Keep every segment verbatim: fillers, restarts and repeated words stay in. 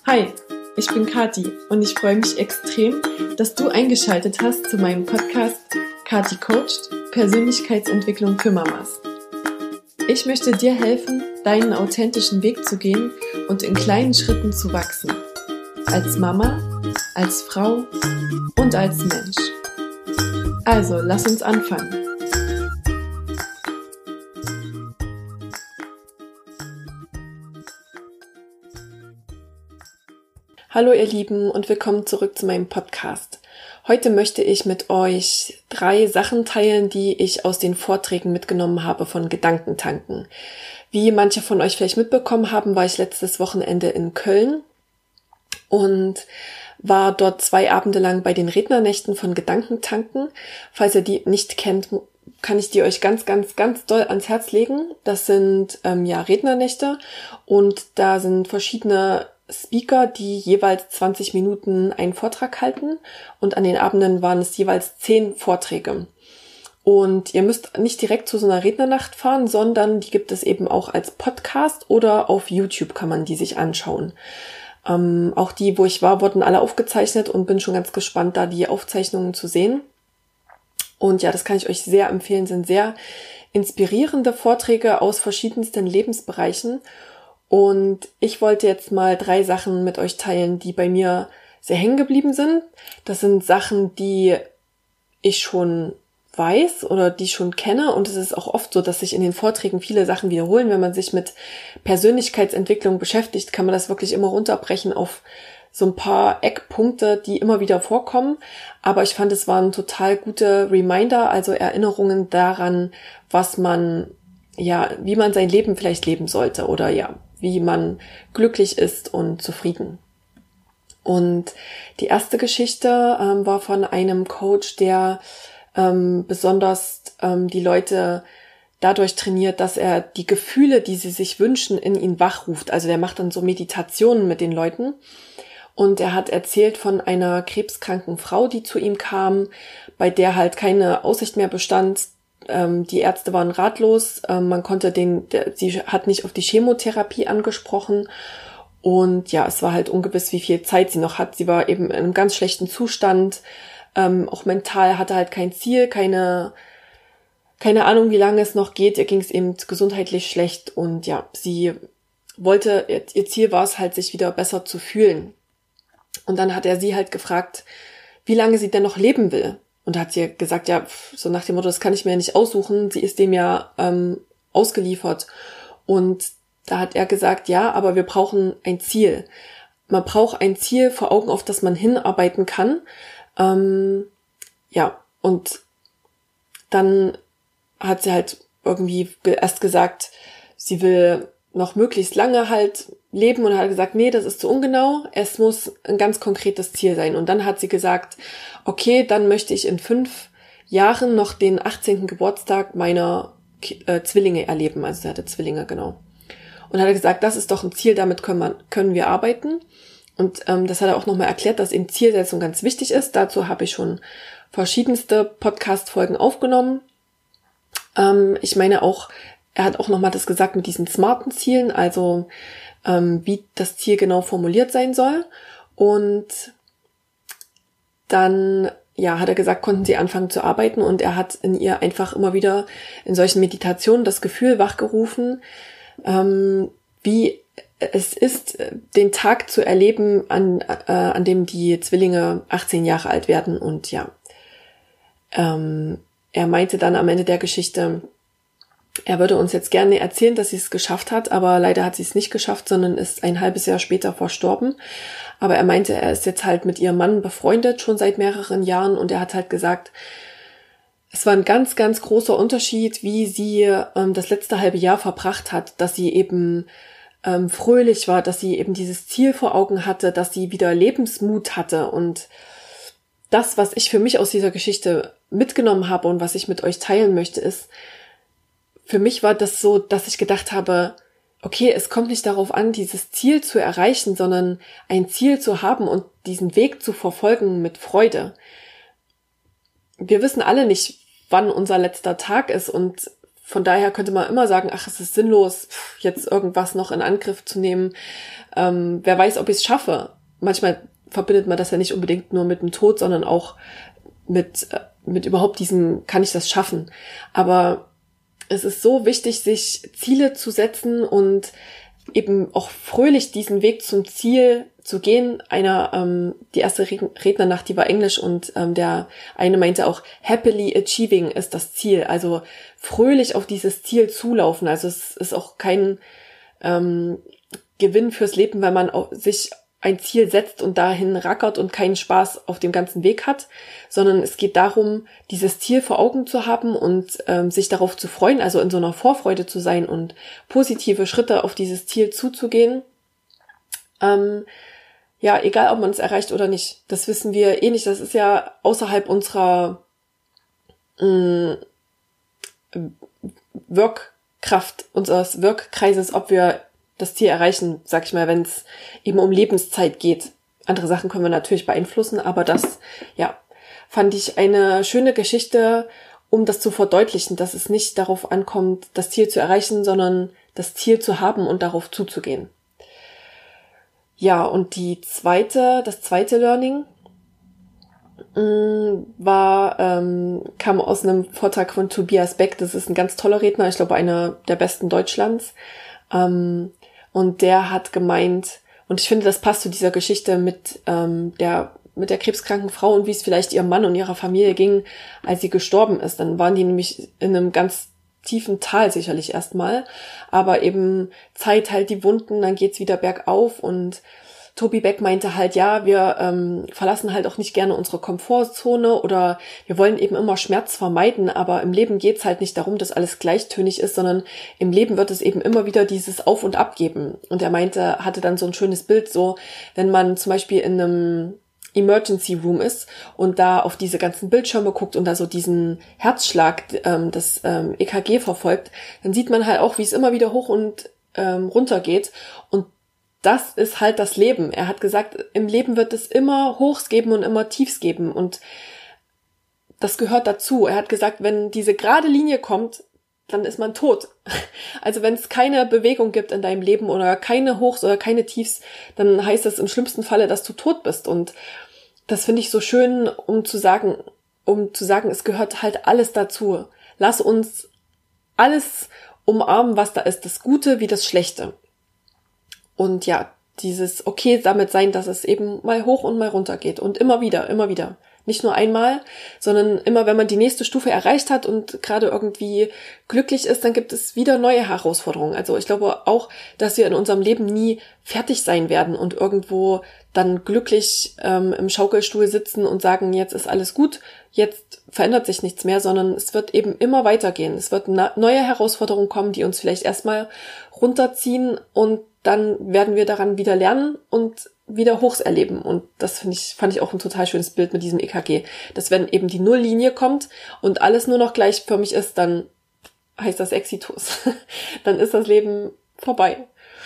Hi, ich bin Kathi und ich freue mich extrem, dass du eingeschaltet hast zu meinem Podcast Kathi Coacht – Persönlichkeitsentwicklung für Mamas. Ich möchte dir helfen, deinen authentischen Weg zu gehen und in kleinen Schritten zu wachsen. Als Mama, als Frau und als Mensch. Also, lass uns anfangen. Hallo ihr Lieben und willkommen zurück zu meinem Podcast. Heute möchte ich mit euch drei Sachen teilen, die ich aus den Vorträgen mitgenommen habe von Gedankentanken. Wie manche von euch vielleicht mitbekommen haben, war ich letztes Wochenende in Köln und war dort zwei Abende lang bei den Rednernächten von Gedankentanken. Falls ihr die nicht kennt, kann ich die euch ganz, ganz, ganz doll ans Herz legen. Das sind ähm, ja Rednernächte und da sind verschiedene Speaker, die jeweils zwanzig Minuten einen Vortrag halten und an den Abenden waren es jeweils zehn Vorträge. Und ihr müsst nicht direkt zu so einer Rednernacht fahren, sondern die gibt es eben auch als Podcast oder auf YouTube kann man die sich anschauen. Ähm, auch die, wo ich war, wurden alle aufgezeichnet und bin schon ganz gespannt, da die Aufzeichnungen zu sehen. Und ja, das kann ich euch sehr empfehlen, sind sehr inspirierende Vorträge aus verschiedensten Lebensbereichen. Und ich wollte jetzt mal drei Sachen mit euch teilen, die bei mir sehr hängen geblieben sind. Das sind Sachen, die ich schon weiß oder die ich schon kenne. Und es ist auch oft so, dass sich in den Vorträgen viele Sachen wiederholen. Wenn man sich mit Persönlichkeitsentwicklung beschäftigt, kann man das wirklich immer runterbrechen auf so ein paar Eckpunkte, die immer wieder vorkommen. Aber ich fand, es waren total gute Reminder, also Erinnerungen daran, was man, ja, wie man sein Leben vielleicht leben sollte oder ja, wie man glücklich ist und zufrieden. Und die erste Geschichte ähm, war von einem Coach, der ähm, besonders ähm, die Leute dadurch trainiert, dass er die Gefühle, die sie sich wünschen, in ihnen wachruft. Also der macht dann so Meditationen mit den Leuten. Und er hat erzählt von einer krebskranken Frau, die zu ihm kam, bei der halt keine Aussicht mehr bestand. Die Ärzte waren ratlos, man konnte den, der, sie hat nicht auf die Chemotherapie angesprochen und ja, es war halt ungewiss, wie viel Zeit sie noch hat. Sie war eben in einem ganz schlechten Zustand, ähm, auch mental hatte halt kein Ziel, keine, keine Ahnung, wie lange es noch geht. Ihr ging es eben gesundheitlich schlecht und ja, sie wollte, ihr, ihr Ziel war es halt, sich wieder besser zu fühlen. Und dann hat er sie halt gefragt, wie lange sie denn noch leben will. Und da hat sie gesagt, ja, so nach dem Motto, das kann ich mir nicht aussuchen, sie ist dem ja ähm, ausgeliefert. Und da hat er gesagt, ja, aber wir brauchen ein Ziel. Man braucht ein Ziel vor Augen, auf das man hinarbeiten kann. Ähm, ja, und dann hat sie halt irgendwie erst gesagt, sie will noch möglichst lange halt leben und hat gesagt, nee, das ist zu ungenau, es muss ein ganz konkretes Ziel sein. Und dann hat sie gesagt, okay, dann möchte ich in fünf Jahren noch den achtzehnten Geburtstag meiner äh, Zwillinge erleben. Also sie hatte Zwillinge, genau. Und hat er gesagt, das ist doch ein Ziel, damit können, man, können wir arbeiten. Und ähm, das hat er auch nochmal erklärt, dass eben Zielsetzung ganz wichtig ist. Dazu habe ich schon verschiedenste Podcast-Folgen aufgenommen. Ähm, ich meine auch, er hat auch nochmal das gesagt mit diesen smarten Zielen, also ähm, wie das Ziel genau formuliert sein soll. Und dann, ja, hat er gesagt, konnten sie anfangen zu arbeiten und er hat in ihr einfach immer wieder in solchen Meditationen das Gefühl wachgerufen, ähm, wie es ist, den Tag zu erleben, an, äh, an dem die Zwillinge achtzehn Jahre alt werden. Und ja, ähm, er meinte dann am Ende der Geschichte, er würde uns jetzt gerne erzählen, dass sie es geschafft hat, aber leider hat sie es nicht geschafft, sondern ist ein halbes Jahr später verstorben. Aber er meinte, er ist jetzt halt mit ihrem Mann befreundet, schon seit mehreren Jahren, und er hat halt gesagt, es war ein ganz, ganz großer Unterschied, wie sie ähm, das letzte halbe Jahr verbracht hat, dass sie eben ähm, fröhlich war, dass sie eben dieses Ziel vor Augen hatte, dass sie wieder Lebensmut hatte. Und das, was ich für mich aus dieser Geschichte mitgenommen habe und was ich mit euch teilen möchte, ist, für mich war das so, dass ich gedacht habe, okay, es kommt nicht darauf an, dieses Ziel zu erreichen, sondern ein Ziel zu haben und diesen Weg zu verfolgen mit Freude. Wir wissen alle nicht, wann unser letzter Tag ist und von daher könnte man immer sagen, ach, es ist sinnlos, jetzt irgendwas noch in Angriff zu nehmen. Ähm, wer weiß, ob ich es schaffe. Manchmal verbindet man das ja nicht unbedingt nur mit dem Tod, sondern auch mit, mit überhaupt diesem, kann ich das schaffen? Aber es ist so wichtig, sich Ziele zu setzen und eben auch fröhlich diesen Weg zum Ziel zu gehen. Einer, ähm, die erste Rednernacht, die war Englisch und ähm, der eine meinte auch, happily achieving ist das Ziel. Also fröhlich auf dieses Ziel zulaufen. Also es ist auch kein ähm, Gewinn fürs Leben, weil man auch sich ein Ziel setzt und dahin rackert und keinen Spaß auf dem ganzen Weg hat, sondern es geht darum, dieses Ziel vor Augen zu haben und ähm, sich darauf zu freuen, also in so einer Vorfreude zu sein und positive Schritte auf dieses Ziel zuzugehen. Ähm, ja, egal ob man es erreicht oder nicht, das wissen wir eh nicht. Das ist ja außerhalb unserer mh, Wirkkraft, unseres Wirkkreises, ob wir das Ziel erreichen, sag ich mal, wenn es eben um Lebenszeit geht. Andere Sachen können wir natürlich beeinflussen, aber das, ja, fand ich eine schöne Geschichte, um das zu verdeutlichen, dass es nicht darauf ankommt, das Ziel zu erreichen, sondern das Ziel zu haben und darauf zuzugehen. Ja, und die zweite, das zweite Learning mh, war, ähm, kam aus einem Vortrag von Tobias Beck. Das ist ein ganz toller Redner, ich glaube einer der besten Deutschlands. Ähm, Und der hat gemeint, und ich finde, das passt zu dieser Geschichte mit ähm, der mit der krebskranken Frau und wie es vielleicht ihrem Mann und ihrer Familie ging, als sie gestorben ist. Dann waren die nämlich in einem ganz tiefen Tal sicherlich erstmal, aber eben Zeit halt die Wunden, dann geht's wieder bergauf. Und Tobi Beck meinte halt, ja, wir ähm, verlassen halt auch nicht gerne unsere Komfortzone oder wir wollen eben immer Schmerz vermeiden, aber im Leben geht's halt nicht darum, dass alles gleichtönig ist, sondern im Leben wird es eben immer wieder dieses Auf und Ab geben. Und er meinte, hatte dann so ein schönes Bild, so wenn man zum Beispiel in einem Emergency Room ist und da auf diese ganzen Bildschirme guckt und da so diesen Herzschlag, ähm, das ähm, E K G verfolgt, dann sieht man halt auch, wie es immer wieder hoch und ähm, runter geht. Und das ist halt das Leben. Er hat gesagt, im Leben wird es immer Hochs geben und immer Tiefs geben und das gehört dazu. Er hat gesagt, wenn diese gerade Linie kommt, dann ist man tot. Also wenn es keine Bewegung gibt in deinem Leben oder keine Hochs oder keine Tiefs, dann heißt das im schlimmsten Falle, dass du tot bist. Und das finde ich so schön, um zu sagen, um zu sagen, es gehört halt alles dazu. Lass uns alles umarmen, was da ist, das Gute wie das Schlechte. Und ja, dieses okay damit sein, dass es eben mal hoch und mal runter geht und immer wieder, immer wieder. Nicht nur einmal, sondern immer, wenn man die nächste Stufe erreicht hat und gerade irgendwie glücklich ist, dann gibt es wieder neue Herausforderungen. Also ich glaube auch, dass wir in unserem Leben nie fertig sein werden und irgendwo dann glücklich ähm, im Schaukelstuhl sitzen und sagen, jetzt ist alles gut, jetzt verändert sich nichts mehr, sondern es wird eben immer weitergehen. Es wird na- neue Herausforderungen kommen, die uns vielleicht erstmal runterziehen und dann werden wir daran wieder lernen und wieder Hochs erleben. Und das finde ich, fand ich auch ein total schönes Bild mit diesem E K G. Dass wenn eben die Nulllinie kommt und alles nur noch gleichförmig ist, dann heißt das Exitus. Dann ist das Leben vorbei.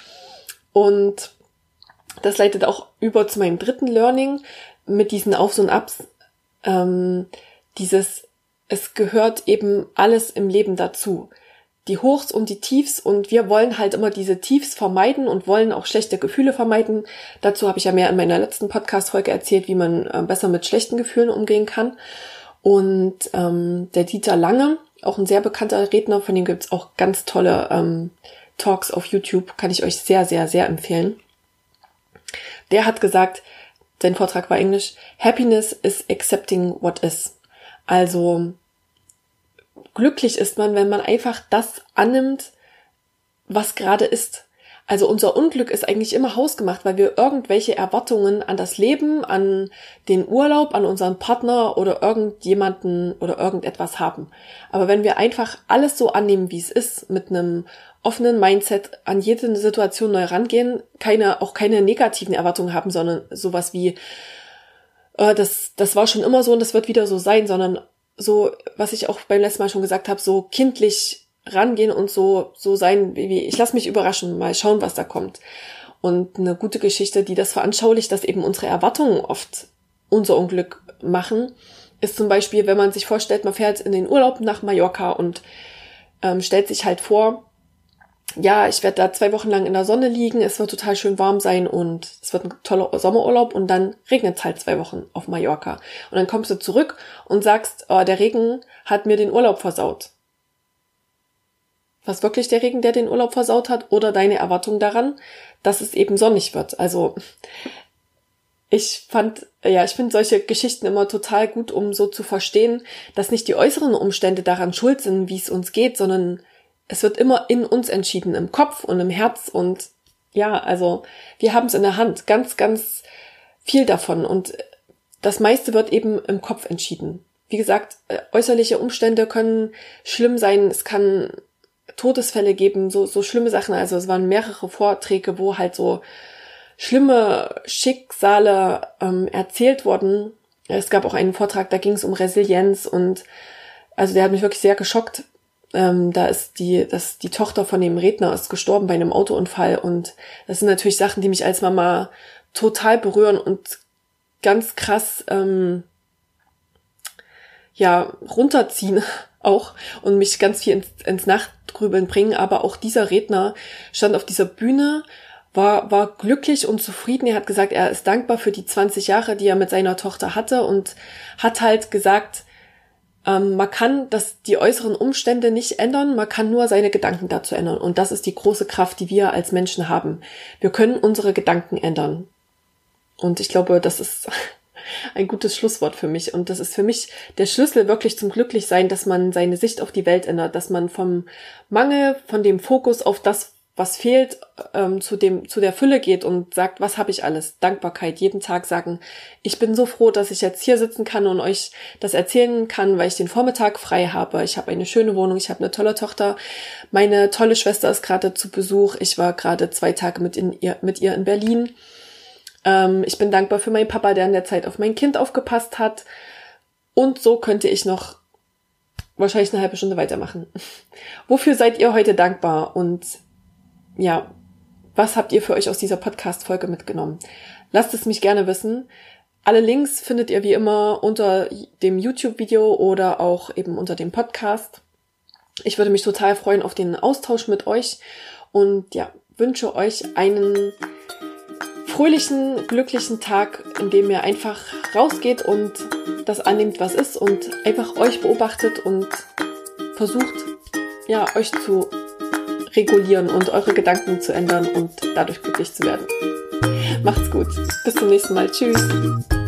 Und das leitet auch über zu meinem dritten Learning mit diesen Aufs und Abs. Ähm, dieses, es gehört eben alles im Leben dazu. Die Hochs und die Tiefs und wir wollen halt immer diese Tiefs vermeiden und wollen auch schlechte Gefühle vermeiden. Dazu habe ich ja mehr in meiner letzten Podcast-Folge erzählt, wie man äh, besser mit schlechten Gefühlen umgehen kann. Und ähm, der Dieter Lange, auch ein sehr bekannter Redner, von dem gibt's auch ganz tolle ähm, Talks auf YouTube, kann ich euch sehr, sehr, sehr empfehlen. Der hat gesagt, sein Vortrag war Englisch, Happiness is accepting what is. Also glücklich ist man, wenn man einfach das annimmt, was gerade ist. Also unser Unglück ist eigentlich immer hausgemacht, weil wir irgendwelche Erwartungen an das Leben, an den Urlaub, an unseren Partner oder irgendjemanden oder irgendetwas haben. Aber wenn wir einfach alles so annehmen, wie es ist, mit einem offenen Mindset an jede Situation neu rangehen, keine, auch keine negativen Erwartungen haben, sondern sowas wie, äh, das, das war schon immer so und das wird wieder so sein, sondern so, was ich auch beim letzten Mal schon gesagt habe, so kindlich rangehen und so so sein, wie ich lasse mich überraschen, mal schauen, was da kommt. Und eine gute Geschichte, die das veranschaulicht, dass eben unsere Erwartungen oft unser Unglück machen, ist zum Beispiel, wenn man sich vorstellt, man fährt in den Urlaub nach Mallorca und ähm, stellt sich halt vor, ja, ich werde da zwei Wochen lang in der Sonne liegen, es wird total schön warm sein und es wird ein toller Sommerurlaub und dann regnet es halt zwei Wochen auf Mallorca. Und dann kommst du zurück und sagst, oh, der Regen hat mir den Urlaub versaut. Was wirklich der Regen, der den Urlaub versaut hat, oder deine Erwartung daran, dass es eben sonnig wird? Also ich fand, ja, ich finde solche Geschichten immer total gut, um so zu verstehen, dass nicht die äußeren Umstände daran schuld sind, wie es uns geht, sondern es wird immer in uns entschieden, im Kopf und im Herz und ja, also wir haben es in der Hand, ganz, ganz viel davon und das meiste wird eben im Kopf entschieden. Wie gesagt, äußerliche Umstände können schlimm sein, es kann Todesfälle geben, so, so schlimme Sachen, also es waren mehrere Vorträge, wo halt so schlimme Schicksale ähm, erzählt wurden. Es gab auch einen Vortrag, da ging es um Resilienz und also der hat mich wirklich sehr geschockt. Ähm, da ist die, das, die Tochter von dem Redner ist gestorben bei einem Autounfall und das sind natürlich Sachen, die mich als Mama total berühren und ganz krass, ähm, ja, runterziehen auch und mich ganz viel ins, ins Nachtgrübeln bringen. Aber auch dieser Redner stand auf dieser Bühne, war, war glücklich und zufrieden. Er hat gesagt, er ist dankbar für die zwanzig Jahre, die er mit seiner Tochter hatte und hat halt gesagt, Ähm, man kann das, die äußeren Umstände nicht ändern, man kann nur seine Gedanken dazu ändern. Und das ist die große Kraft, die wir als Menschen haben. Wir können unsere Gedanken ändern. Und ich glaube, das ist ein gutes Schlusswort für mich. Und das ist für mich der Schlüssel wirklich zum Glücklichsein, dass man seine Sicht auf die Welt ändert, dass man vom Mangel, von dem Fokus auf das, was fehlt, ähm, zu dem, zu der Fülle geht und sagt, was habe ich alles? Dankbarkeit, jeden Tag sagen, ich bin so froh, dass ich jetzt hier sitzen kann und euch das erzählen kann, weil ich den Vormittag frei habe. Ich habe eine schöne Wohnung, ich habe eine tolle Tochter. Meine tolle Schwester ist gerade zu Besuch. Ich war gerade zwei Tage mit, in ihr, mit ihr in Berlin. Ähm, ich bin dankbar für meinen Papa, der in der Zeit auf mein Kind aufgepasst hat. Und so könnte ich noch wahrscheinlich eine halbe Stunde weitermachen. Wofür seid ihr heute dankbar? Und ja, was habt ihr für euch aus dieser Podcast-Folge mitgenommen? Lasst es mich gerne wissen. Alle Links findet ihr wie immer unter dem YouTube-Video oder auch eben unter dem Podcast. Ich würde mich total freuen auf den Austausch mit euch und ja, wünsche euch einen fröhlichen, glücklichen Tag, in dem ihr einfach rausgeht und das annimmt, was ist und einfach euch beobachtet und versucht, ja, euch zu regulieren und eure Gedanken zu ändern und dadurch glücklich zu werden. Macht's gut. Bis zum nächsten Mal. Tschüss.